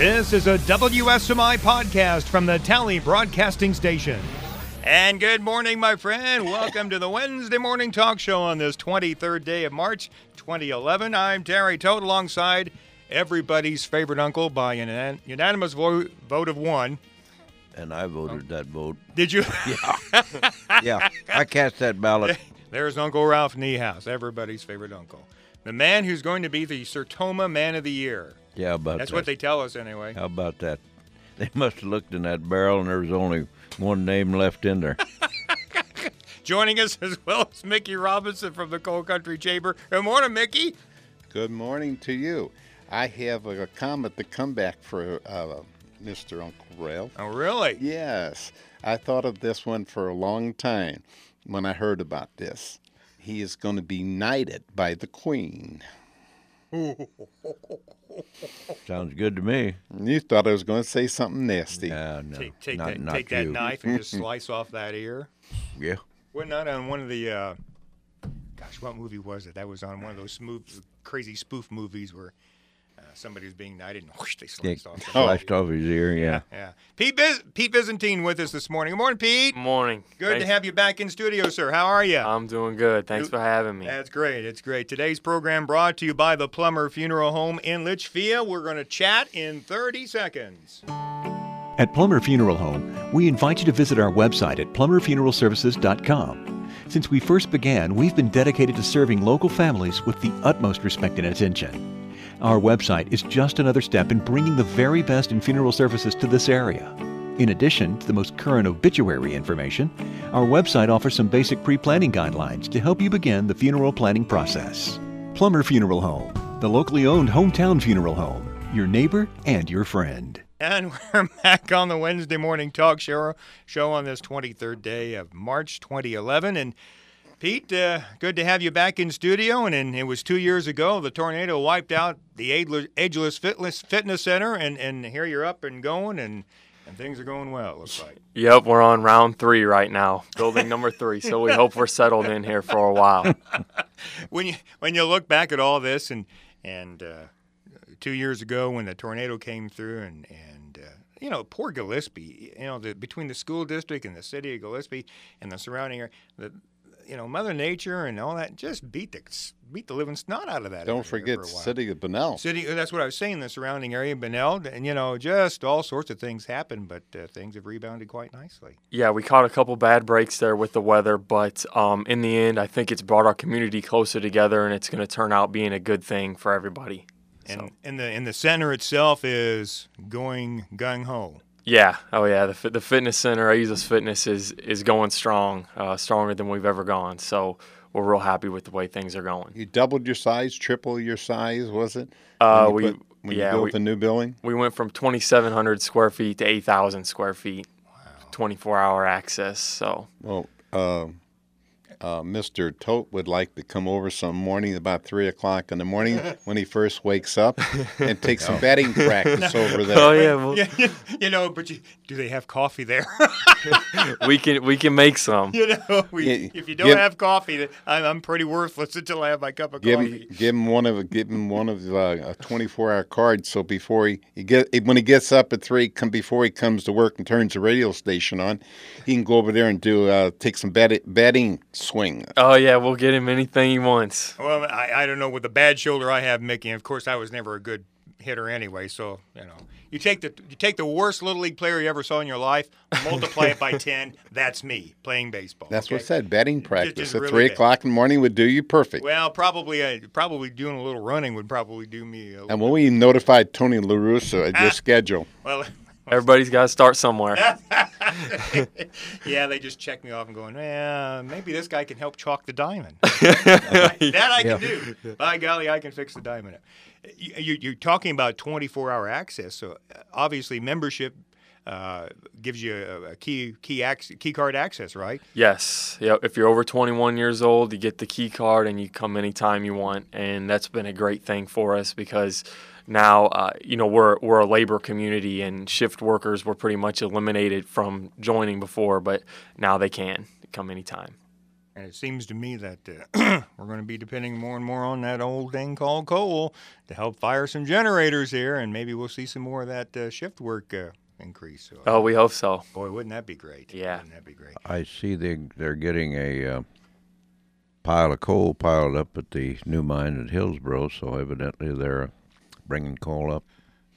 This is a WSMI podcast from the Tally Broadcasting Station. And good morning, my friend. Welcome to the Wednesday Morning Talk Show on this 23rd day of March, 2011. I'm Terry Todt alongside everybody's favorite uncle by an unanimous vote of one. And I voted that vote. Did you? Yeah. Yeah, I cast that ballot. There's Uncle Ralph Niehaus, everybody's favorite uncle. The man who's going to be the Sertoma Man of the Year. Yeah, about That's that. what they tell us anyway. How about that? They must have looked in that barrel and there was only one name left in there. Joining us as well as Mickey Robinson from the Coal Country Chamber. Good morning, Mickey. Good morning to you. I have a comment to come back for Mr. Uncle Ralph. Oh, really? Yes. I thought of this one for a long time when I heard about this. He is going to be knighted by the Queen. Sounds good to me. You thought I was going to say something nasty. Yeah, no, Take not that you. knife and just slice off that ear. Yeah. Wasn't that on one of the, what movie was it? That was on one of those crazy spoof movies where somebody was being knighted and whoosh, they sliced off. Sliced off his ear, yeah. Yeah. Pete Byzantine with us this morning. Good morning, Pete. Morning. Good to have you back in studio, sir. How are you? I'm doing good. Thanks for having me. That's great. It's great. Today's program brought to you by the Plummer Funeral Home in Litchfield. We're going to chat in 30 seconds. At Plummer Funeral Home, we invite you to visit our website at plummerfuneralservices.com. Since we first began, we've been dedicated to serving local families with the utmost respect and attention. Our website is just another step in bringing the very best in funeral services to this area. In addition to the most current obituary information, our website offers some basic pre-planning guidelines to help you begin the funeral planning process. Plummer Funeral Home, the locally owned hometown funeral home, your neighbor and your friend. And we're back on the Wednesday Morning Talk Show on this 23rd day of March 2011. And Pete, good to have you back in studio. And it was 2 years ago, the tornado wiped out the Ageless Fitness Center. And here you're up and going, and things are going well, it looks like. Yep, we're on round 3 right now, building number 3. So we hope we're settled in here for a while. When you look back at all this and 2 years ago when the tornado came through and poor Gillespie, between the school district and the city of Gillespie and the surrounding area, Mother Nature and all that just beat the living snot out of that. Don't forget the city of Bunnell. That's what I was saying, the surrounding area of Bunnell. And, just all sorts of things happened, but things have rebounded quite nicely. Yeah, we caught a couple bad breaks there with the weather, but in the end, I think it's brought our community closer together, and it's going to turn out being a good thing for everybody. And the center itself is going gung-ho. Yeah. Oh, yeah. The fitness center, Ageless Fitness, is going strong, stronger than we've ever gone. So we're real happy with the way things are going. You doubled your size, tripled your size, was it? When you built the new building? We went from 2,700 square feet to 8,000 square feet. Wow. 24-hour access. So. Well, Mr. Todt would like to come over some morning about 3 o'clock in the morning when he first wakes up and take some batting practice over there. Oh, yeah. Well, but do they have coffee there? we can make some. If you don't have coffee, I'm pretty worthless until I have my cup of coffee. Give him one of a 24-hour card, so when he gets up at 3, before he comes to work and turns the radio station on, he can go over there and take some batting swing. Oh, yeah, we'll get him anything he wants. Well, I don't know, with the bad shoulder I have, Mickey, and of course I was never a good hitter anyway, so, you take the worst Little League player you ever saw in your life, multiply it by 10, that's me playing baseball. That's what I said, batting practice just at really 3 o'clock in the morning would do you perfect. Well, probably doing a little running would probably do me a little And when we notified Tony La Russa at your schedule. Well, everybody's got to start somewhere. Yeah, they just check me off and going, maybe this guy can help chalk the diamond. That I can do. By golly, I can fix the diamond. You're talking about 24-hour access, so obviously membership gives you a key card access, right? Yes. Yeah. If you're over 21 years old, you get the key card and you come anytime you want, and that's been a great thing for us because now, we're a labor community, and shift workers were pretty much eliminated from joining before, but now they can come anytime. And it seems to me that we're going to be depending more and more on that old thing called coal to help fire some generators here, and maybe we'll see some more of that shift work increase. So, Oh, we hope so. boy, wouldn't that be great? Yeah. Wouldn't that be great? I see they're getting a pile of coal piled up at the new mine at Hillsboro, so evidently they're bringing coal up.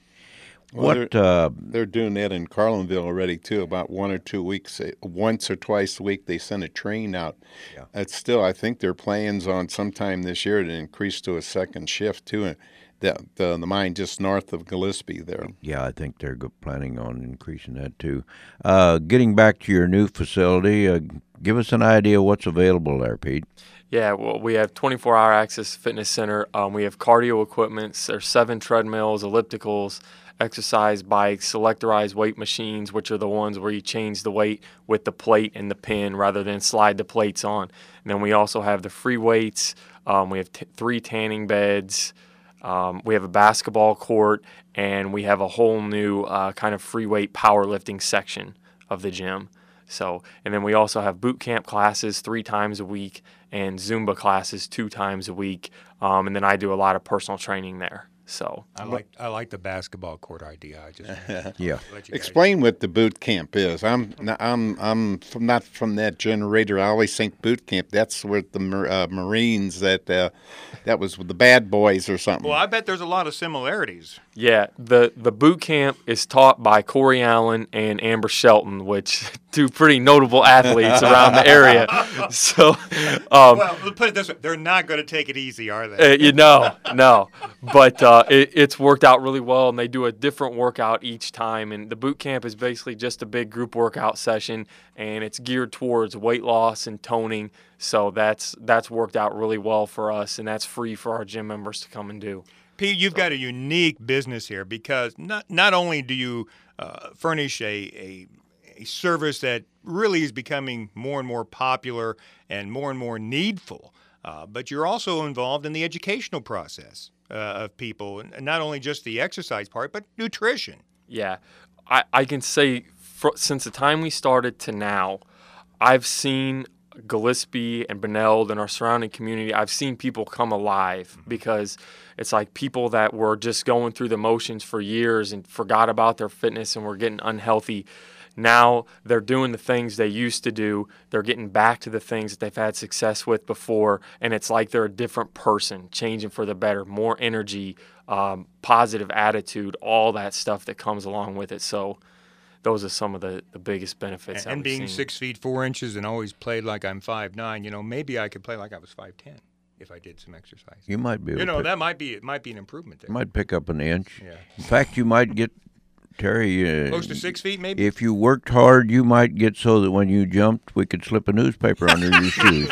Well, they're doing that in Carlinville already too. About 1 or 2 weeks, once or twice a week, they send a train out. Yeah. It's still, I think, their plans on sometime this year to increase to a second shift too. The mine just north of Gillespie there. Yeah, I think they're planning on increasing that too. Getting back to your new facility, give us an idea of what's available there, Pete. Yeah, well, we have 24-hour access fitness center. We have cardio equipment. There's 7 treadmills, ellipticals, exercise bikes, selectorized weight machines, which are the ones where you change the weight with the plate and the pin rather than slide the plates on. And then we also have the free weights. We have 3 tanning beds. We have a basketball court, and we have a whole new kind of free weight powerlifting section of the gym. So, and then we also have boot camp classes 3 times a week and Zumba classes 2 times a week. And then I do a lot of personal training there. So I like the basketball court idea. I just Yeah. let you guys- Explain what the boot camp is. I'm not from that generator. I always think boot camp. That's where the Marines that was with the bad boys or something. Well, I bet there's a lot of similarities. yeah, the boot camp is taught by Corey Allen and Amber Shelton, which 2 pretty notable athletes around the area. So, Well, let's put it this way: they're not going to take it easy, are they? no. But it's worked out really well, and they do a different workout each time. And the boot camp is basically just a big group workout session, and it's geared towards weight loss and toning. So that's worked out really well for us, and that's free for our gym members to come and do. Pete, you've got a unique business here because not only do you furnish a service that really is becoming more and more popular and more needful, but you're also involved in the educational process of people, and not only just the exercise part, but nutrition. Yeah, I can say since the time we started to now, I've seen Gillespie and Beneld and our surrounding community, I've seen people come alive because it's like people that were just going through the motions for years and forgot about their fitness and were getting unhealthy. Now they're doing the things they used to do. They're getting back to the things that they've had success with before, and it's like they're a different person, changing for the better, more energy, positive attitude, all that stuff that comes along with it. So those are some of the biggest benefits. And being 6 feet 4 inches and always played like I'm 5'9", maybe I could play like I was 5'10" if I did some exercise. You might be able to that might be an improvement there. might pick up an inch. Yeah. In fact, you might get, Terry, Close to 6 feet, maybe. if you worked hard, you might get so that when you jumped, we could slip a newspaper under your shoes.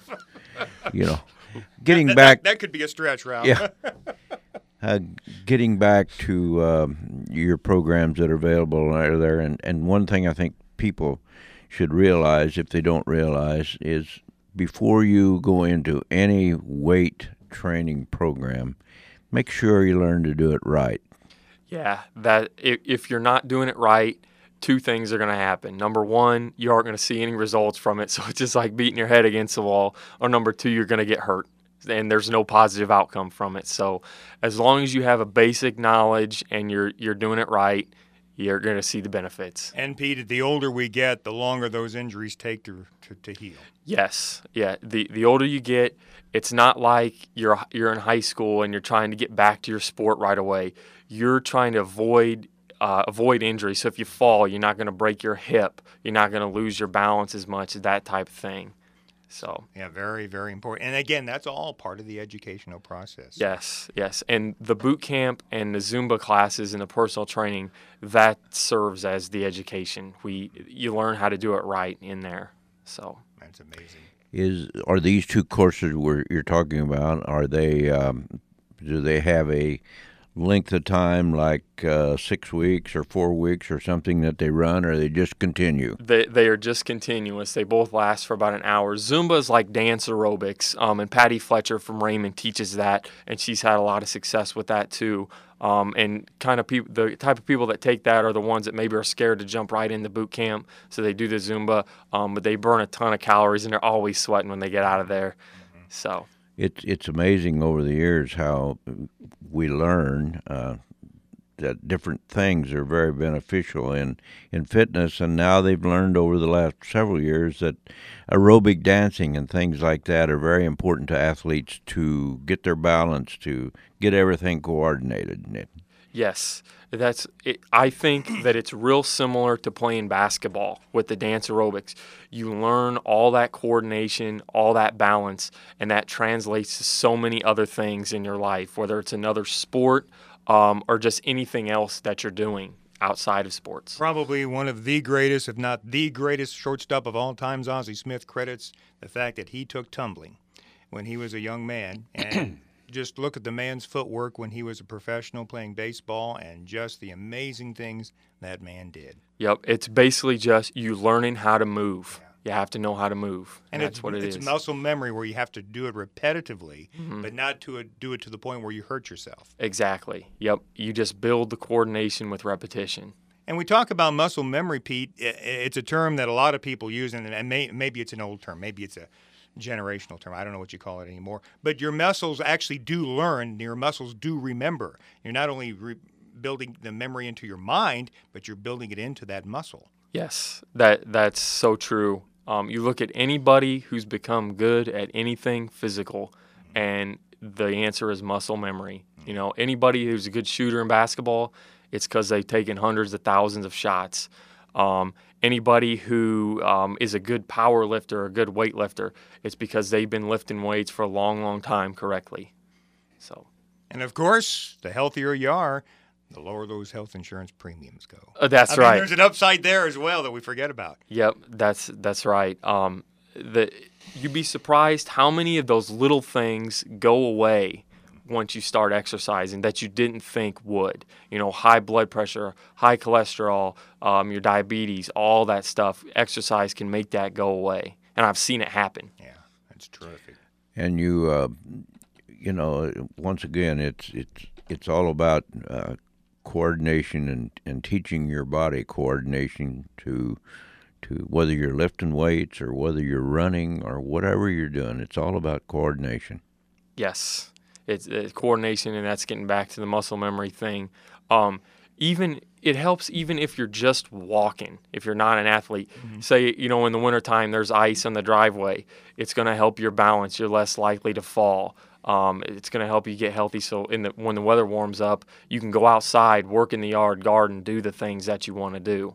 Getting back. That could be a stretch, Ralph. Yeah. Getting back to your programs that are available there, and one thing I think people should realize, if they don't realize, is before you go into any weight training program, make sure you learn to do it right. Yeah, that if you're not doing it right, 2 things are going to happen. Number 1, you aren't going to see any results from it, so it's just like beating your head against the wall. Or number 2, you're going to get hurt, and there's no positive outcome from it. So as long as you have a basic knowledge and you're doing it right, you're going to see the benefits. And Pete, the older we get, the longer those injuries take to heal. Yes, yeah. The older you get, it's not like you're in high school and you're trying to get back to your sport right away. You're trying to avoid injury. So if you fall, you're not going to break your hip. You're not going to lose your balance as much, that type of thing. So yeah, very, very important. And again, that's all part of the educational process. Yes. And the boot camp and the Zumba classes and the personal training, that serves as the education. You learn how to do it right in there. So that's amazing. Are these 2 courses you're talking about, are they do they have a length of time like 6 weeks or 4 weeks or something that they run, or they just continue? They are just continuous. They both last for about an hour. Zumba is like dance aerobics, and Patty Fletcher from Raymond teaches that, and she's had a lot of success with that too. And kind of the type of people that take that are the ones that maybe are scared to jump right into boot camp, so they do the Zumba, but they burn a ton of calories and they're always sweating when they get out of there. So it's amazing over the years how we learn that different things are very beneficial in fitness, and now they've learned over the last several years that aerobic dancing and things like that are very important to athletes to get their balance, to get everything coordinated. Yes, that's it. I think that it's real similar to playing basketball with the dance aerobics. You learn all that coordination, all that balance, and that translates to so many other things in your life, whether it's another sport or just anything else that you're doing outside of sports. Probably one of the greatest, if not the greatest, shortstop of all times, Ozzie Smith, credits the fact that he took tumbling when he was a young man. And just look at the man's footwork when he was a professional playing baseball and just the amazing things that man did. Yep, it's basically just you learning how to move. You have to know how to move, and that's what it is. It's muscle memory where you have to do it repetitively, but not do it to the point where you hurt yourself. Exactly. Yep, you just build the coordination with repetition. And we talk about muscle memory, Pete. It's a term that a lot of people use, and maybe it's an old term. Maybe it's a generational term. I don't know what you call it anymore. But your muscles actually do learn. Your muscles do remember. You're not only building the memory into your mind, but you're building it into that muscle. Yes, that's so true. You look at anybody who's become good at anything physical, and the answer is muscle memory. You know, anybody who's a good shooter in basketball, it's because they've taken hundreds of thousands of shots. Anybody who is a good power lifter, a good weight lifter, it's because they've been lifting weights for a long, long time correctly. So, and of course, the healthier you are, the lower those health insurance premiums go. That's right. right. There's an upside there as well that we forget about. Yep, that's right. You'd be surprised how many of those little things go away once you start exercising that you didn't think would. You know, high blood pressure, high cholesterol, your diabetes, all that stuff. Exercise can make that go away, and I've seen it happen. Yeah, that's terrific. And you know, once again, it's all about coordination and teaching your body coordination to whether you're lifting weights or whether you're running or whatever you're doing. It's all about coordination. Yes, it's coordination, and that's getting back to the muscle memory thing. Even it helps even if you're just walking, if you're not an athlete. Say, you know, in the wintertime there's ice on the driveway. It's going to help your balance. You're less likely to fall. It's going to help you get healthy, so when the weather warms up, you can go outside, work in the yard, garden, do the things that you want to do.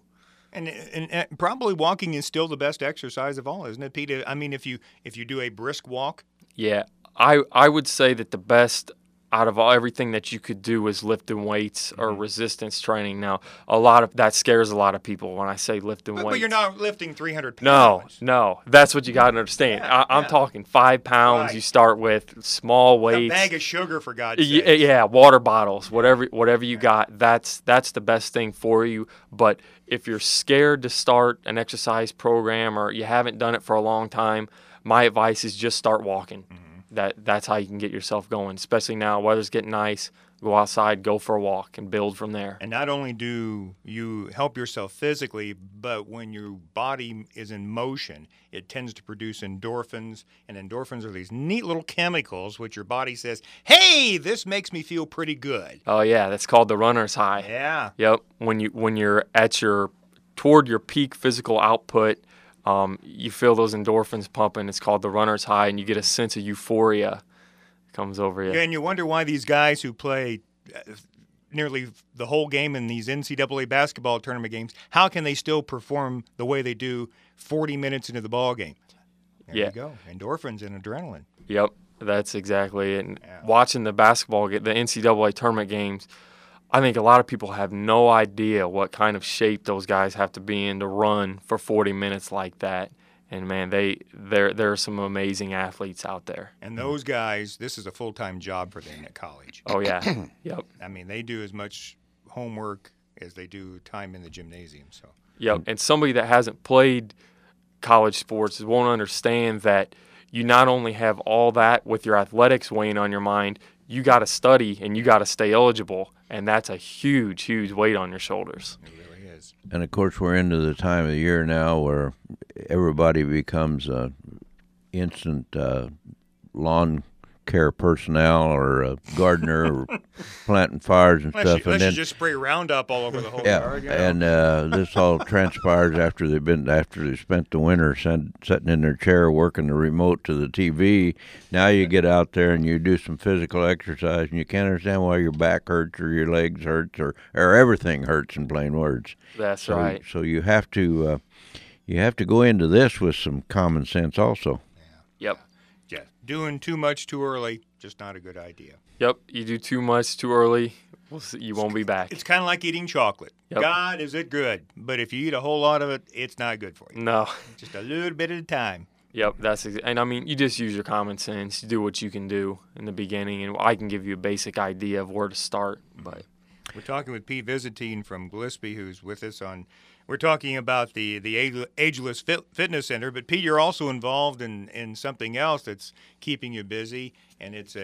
And probably walking is still the best exercise of all, isn't it, Pete? I mean, if you do a brisk walk. Yeah, I would say that the best out of everything that you could do is lifting weights or resistance training. Now, that scares a lot of people when I say lifting weights. But you're not lifting 300 pounds. No, that's what you got to understand. I'm talking 5 pounds. Right. You start with small weights. A bag of sugar, for God's sake. Yeah, water bottles, whatever you got. That's the best thing for you. But if you're scared to start an exercise program or you haven't done it for a long time, my advice is just start walking. That's how you can get yourself going, especially now. Weather's getting nice. Go outside, go for a walk, and build from there. And not only do you help yourself physically, but when your body is in motion, it tends to produce endorphins. And endorphins are these neat little chemicals which your body says, hey, this makes me feel pretty good. Oh, yeah, that's called the runner's high. Yeah. Yep. When you're toward your peak physical output, you feel those endorphins pumping. It's called the runner's high, and you get a sense of euphoria comes over you. Yeah, and you wonder why these guys who play nearly the whole game in these NCAA basketball tournament games, how can they still perform the way they do 40 minutes into the ball game? There you go. Endorphins and adrenaline. Yep, that's exactly it. And watching the basketball, the NCAA tournament games, I think a lot of people have no idea what kind of shape those guys have to be in to run for 40 minutes like that. And, man, there are some amazing athletes out there. And those guys, this is a full-time job for them at college. Oh, yeah. Yep. I mean, they do as much homework as they do time in the gymnasium. So. Yep. And somebody that hasn't played college sports won't understand that you not only have all that with your athletics weighing on your mind, you got to study and you got to stay eligible, and that's a huge weight on your shoulders. It really is. And of course, we're into the time of the year now where everybody becomes instant lawn care personnel or a gardener or planting fires and stuff. Unless you just spray Roundup all over the whole yard. You know? And this all transpires after they've spent the winter sitting in their chair working the remote to the TV. Now you get out there and you do some physical exercise, and you can't understand why your back hurts or your legs hurts or everything hurts, in plain words. That's right. So you have to go into this with some common sense also. Yep. Yeah, doing too much too early, just not a good idea. Yep. You do too much too early, you won't be back. It's kind of like eating chocolate. Yep. God, is it good? But if you eat a whole lot of it, it's not good for you. No. Just a little bit at a time. Yep, and I mean, you just use your common sense. You do what you can do in the beginning, and I can give you a basic idea of where to start. But we're talking with Pete Visitine from Gillespie, who's with us on. We're talking about the Ageless Fitness Center, but Pete, you're also involved in something else that's keeping you busy, and it's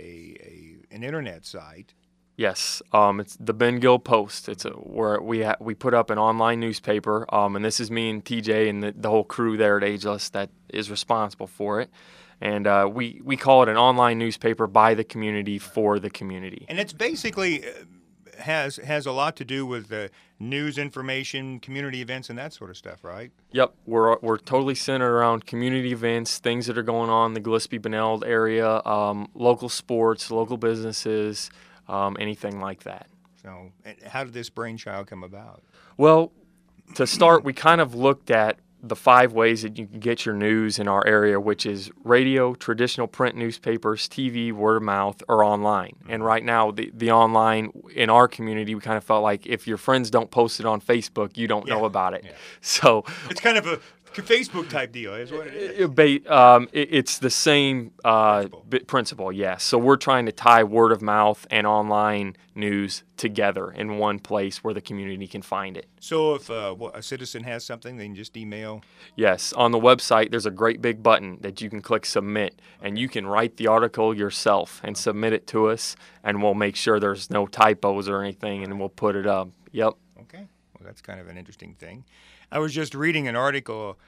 an internet site. yes, it's the Ben Gill Post. It's where we put up an online newspaper, and this is me and TJ and the whole crew there at Ageless that is responsible for it. And we call it an online newspaper by the community for the community. And it's basically has a lot to do with news, information, community events, and that sort of stuff, right? Yep, we're totally centered around community events, things that are going on in the Gillespie-Benilde area, local sports, local businesses, anything like that. So, how did this brainchild come about? Well, to start, we kind of looked at the 5 ways that you can get your news in our area, which is radio, traditional print newspapers, TV, word of mouth, or online. And right now, the online in our community, we kind of felt like if your friends don't post it on Facebook, you don't know about it. Yeah. So it's kind of a Facebook type deal, is what it is. It's the same principle, yes. So we're trying to tie word of mouth and online news together in one place where the community can find it. So if a citizen has something, they can just email? Yes. On the website, there's a great big button that you can click submit, and you can write the article yourself and submit it to us, and we'll make sure there's no typos or anything, and we'll put it up. Yep. Okay. Well, that's kind of an interesting thing. I was just reading an article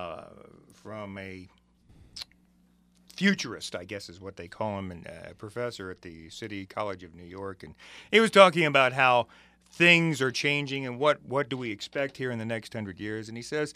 from a futurist, I guess is what they call him, and a professor at the City College of New York, and he was talking about how things are changing and what do we expect here in the next 100 years. And he says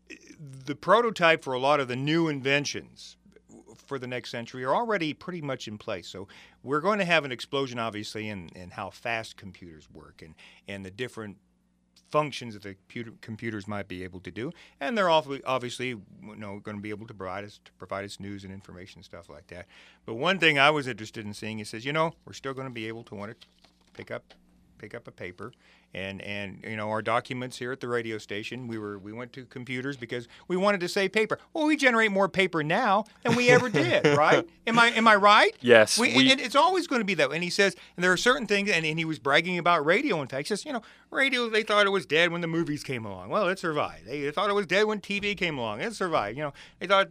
the prototype for a lot of the new inventions for the next century are already pretty much in place. So we're going to have an explosion, obviously, in how fast computers work and the different functions that the computers might be able to do, and they're obviously going to be able to provide us news and information and stuff like that. But one thing I was interested in seeing, he says, we're still going to be able to want to pick up a paper and our documents here at the radio station. We went to computers because we wanted to save paper. Well, we generate more paper now than we ever did, right? Am I right? Yes. It's always going to be that way. And he says, and there are certain things, and he was bragging about radio. In fact, he says, radio, they thought it was dead when the movies came along. Well, it survived. They thought it was dead when TV came along. It survived. They thought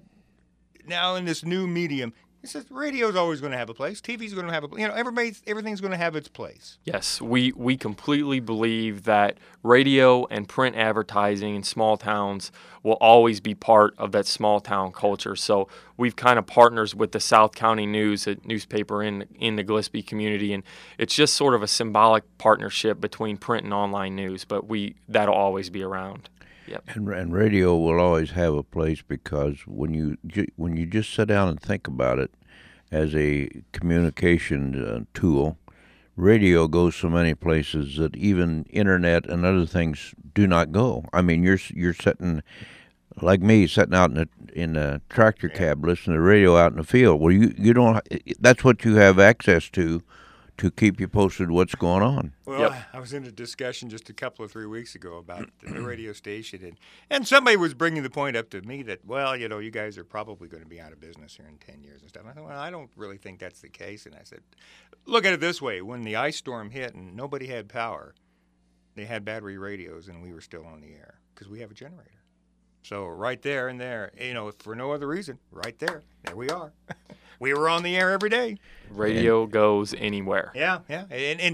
now in this new medium, he says radio's always going to have a place. TV's going to have a place. Everything's going to have its place. Yes, we completely believe that radio and print advertising in small towns will always be part of that small town culture. So we've kind of partners with the South County News, a newspaper in the Gillespie community, and it's just sort of a symbolic partnership between print and online news. But that'll always be around. Yep. And radio will always have a place because when you just sit down and think about it as a communication tool, radio goes so many places that even internet and other things do not go. I mean, you're sitting like me, sitting out in a tractor cab listening to radio out in the field. Well, you don't. That's what you have access to keep you posted what's going on. Well, Yep. I was in a discussion just a couple of 3 weeks ago about the radio station, and somebody was bringing the point up to me that, well, you guys are probably going to be out of business here in 10 years and stuff. And I thought, well, I don't really think that's the case. And I said, look at it this way. When the ice storm hit and nobody had power, they had battery radios and we were still on the air because we have a generator. So right there and there, for no other reason, right there we are. we were on the air every day. Radio goes anywhere. Yeah, and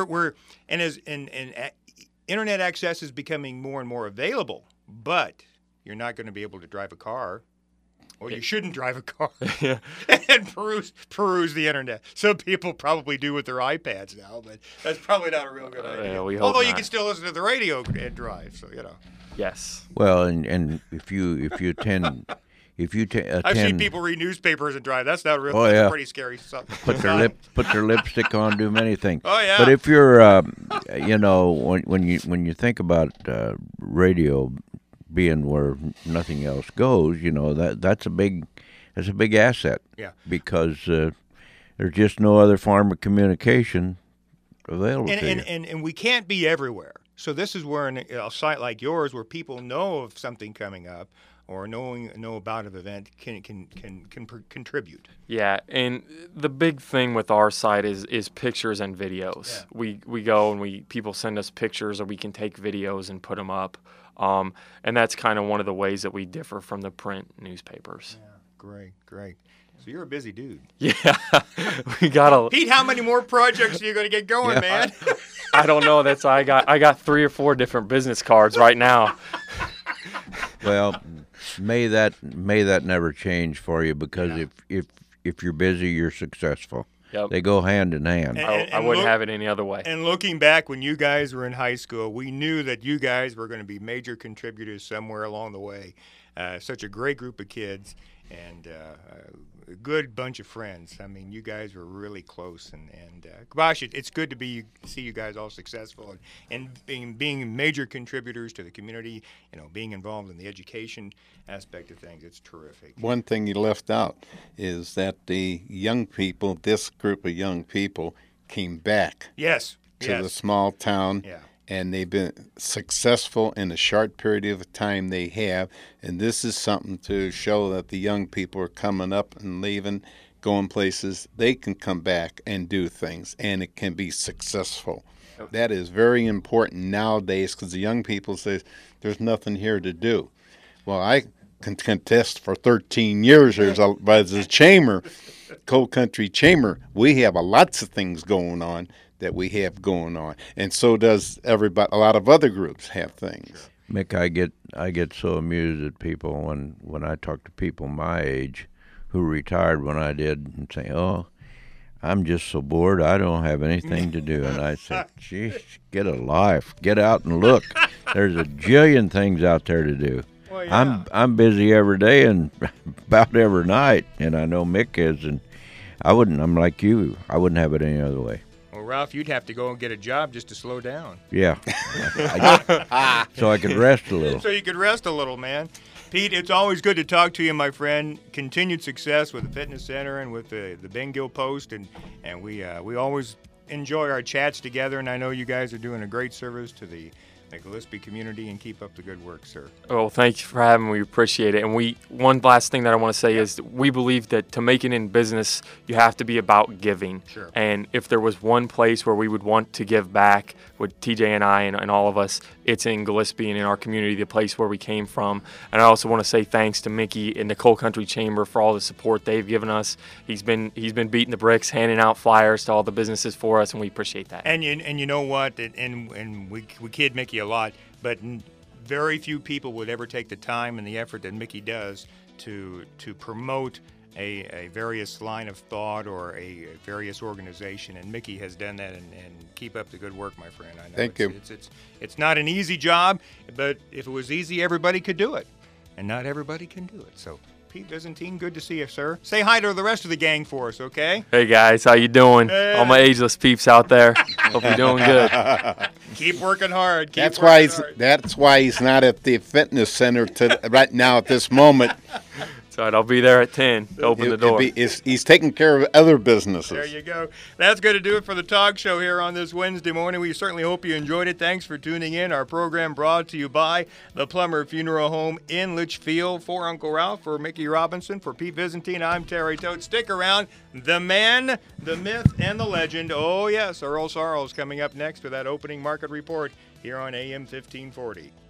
internet access is becoming more and more available, but you're not going to be able to drive a car. Or you shouldn't drive a car and peruse the internet. Some people probably do with their iPads now, but that's probably not a real good idea. Yeah, we hope Although you not. can still listen to the radio and drive, so Yes. Well, and if you attend. I've seen people read newspapers and drive. That's not real. Oh, That's yeah. pretty scary stuff. put their lipstick on, do many things. Oh, yeah. But if you're, when you think about radio being where nothing else goes, that's a big asset. Yeah. Because there's just no other form of communication available to you. And we can't be everywhere. So this is where a site like yours, where people know of something coming up or know about an event, can contribute. Yeah, and the big thing with our site is pictures and videos. Yeah. We go and people send us pictures, or we can take videos and put them up. And that's kind of one of the ways that we differ from the print newspapers. Yeah, great. So you're a busy dude. Yeah, we got a. Pete, how many more projects are you going to get going, man? I don't know. I got 3 or 4 different business cards right now. Well, may that never change for you, because if you're busy, you're successful. Yep. They go hand in hand. I wouldn't have it any other way. And looking back, when you guys were in high school, we knew that you guys were going to be major contributors somewhere along the way. Such a great group of kids and a good bunch of friends. I mean, you guys were really close, and gosh, it's good to see you guys all successful and being major contributors to the community. Being involved in the education aspect of things. It's terrific. One thing you left out is that the young people, this group of young people, came back Yes. to the small town. Yeah. And they've been successful in the short period of time they have. And this is something to show that the young people are coming up and leaving, going places. They can come back and do things, and it can be successful. That is very important nowadays, because the young people say, there's nothing here to do. Well, I can contest for 13 years as a chamber, Coal Country Chamber. We have lots of things going on that we have going on, and so does everybody. A lot of other groups have things. Mick, I get so amused at people when I talk to people my age who retired when I did, and say, "Oh, I'm just so bored. I don't have anything to do." And I said, "Geez, get a life. Get out and look. There's a jillion things out there to do." Well, yeah. I'm busy every day and about every night, and I know Mick is, and I'm like you. I wouldn't have it any other way. Well, Ralph, you'd have to go and get a job just to slow down. Yeah. So I could rest a little. So you could rest a little, man. Pete, it's always good to talk to you, my friend. Continued success with the Fitness Center and with the Bengill Post, and we always enjoy our chats together, and I know you guys are doing a great service to the Gillespie community, and keep up the good work, sir. Oh, thank you for having me. We appreciate it. And one last thing that I want to say is we believe that to make it in business, you have to be about giving. Sure. And if there was one place where we would want to give back with TJ and I and all of us, it's in Gillespie and in our community, the place where we came from. And I also want to say thanks to Mickey and the Coal Country Chamber for all the support they've given us. He's been beating the bricks, handing out flyers to all the businesses for us, and we appreciate that. And you know what? And we kid Mickey a lot, but very few people would ever take the time and the effort that Mickey does to promote a various line of thought or a various organization, and Mickey has done that, and keep up the good work, my friend. I know Thank you. It's not an easy job, but if it was easy, everybody could do it, and not everybody can do it. So, Pete Byzantine, good to see you, sir. Say hi to the rest of the gang for us, okay? Hey guys, how you doing? All my ageless peeps out there. Hope you're doing good. Keep working hard. That's why he's not at the fitness center right now at this moment. That's right. I'll be there at 10 to open the door. He's taking care of other businesses. There you go. That's going to do it for the talk show here on this Wednesday morning. We certainly hope you enjoyed it. Thanks for tuning in. Our program brought to you by the Plummer Funeral Home in Litchfield. For Uncle Ralph, for Mickey Robinson, for Pete Byzantine, I'm Terry Tote. Stick around. The man, the myth, and the legend. Oh, yes, Earl Sarles coming up next with that opening market report here on AM 1540.